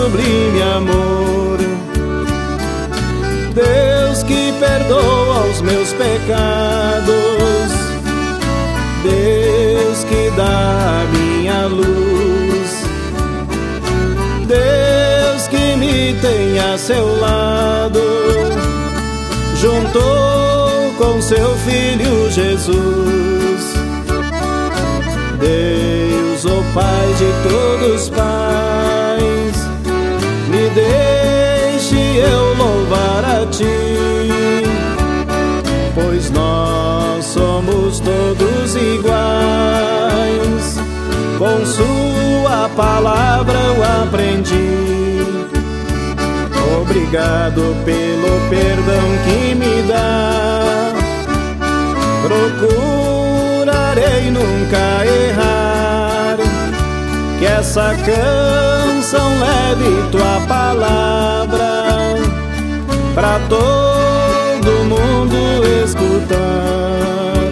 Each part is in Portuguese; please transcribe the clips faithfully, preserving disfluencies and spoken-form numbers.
sublime amor. Deus que perdoa os meus pecados, Deus que dá a minha luz, Deus que me tem a seu lado, juntou com seu Filho Jesus. Deus, o Pai de todos os pais, me deixe eu louvar a Ti, pois nós somos todos iguais. Com Sua palavra eu aprendi. Obrigado pelo perdão que me dá. Procurarei nunca errar, que essa canção leve Tua palavra pra todo mundo escutar.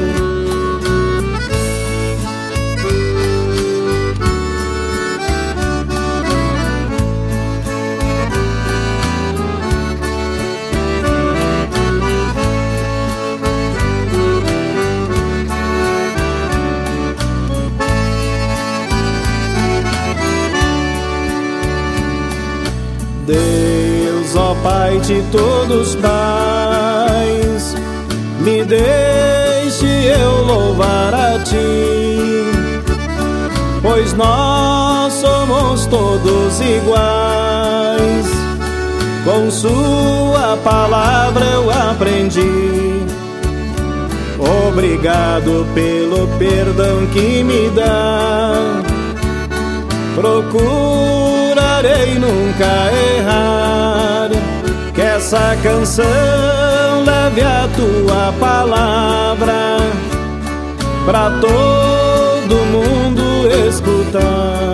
Deus, ó Pai de todos os pais, me deixe eu louvar a Ti, pois nós somos todos iguais. Com Sua palavra eu aprendi. Obrigado pelo perdão que me dá. Procurarei nunca errar, que essa canção leve a Tua palavra pra todo mundo escutar.